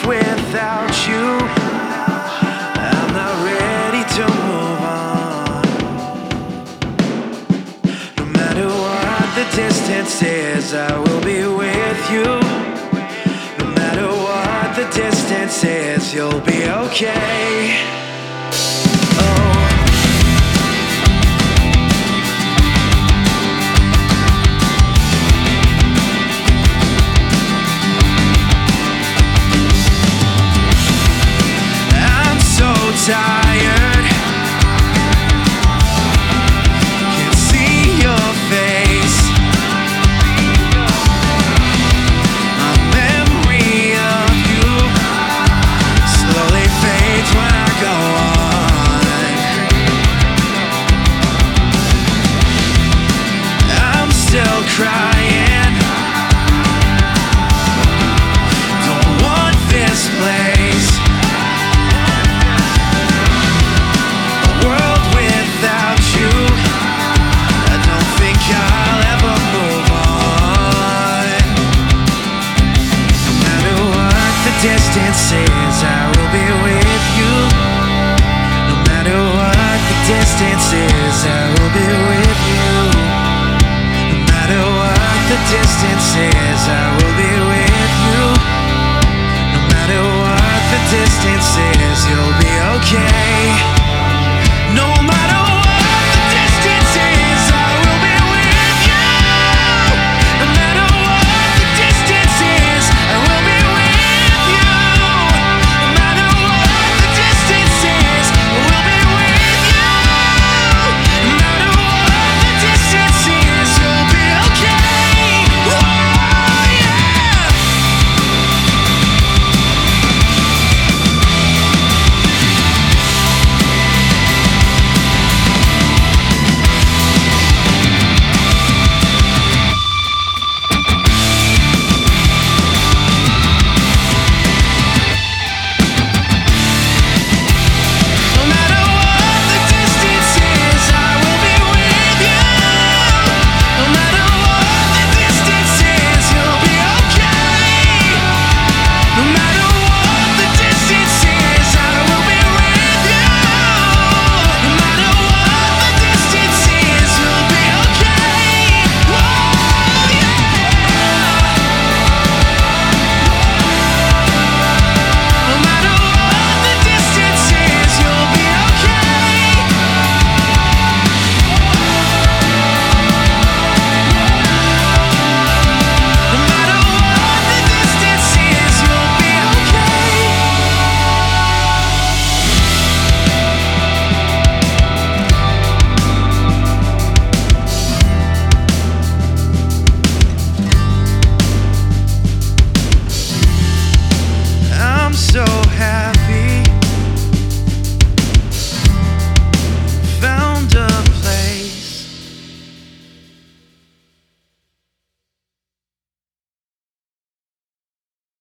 without you. I'm not ready to move on. No matter what the distance is, I will be with you. No matter what the distance is, you'll be okay. Tired, can't see your face. My memory of you slowly fades when I go on. I'm still crying, don't want this place. Distances, I will be with you. No matter what the distance is, I will be with you. No matter what the distance is, I will be with you. No matter what the distance is, you'll be okay.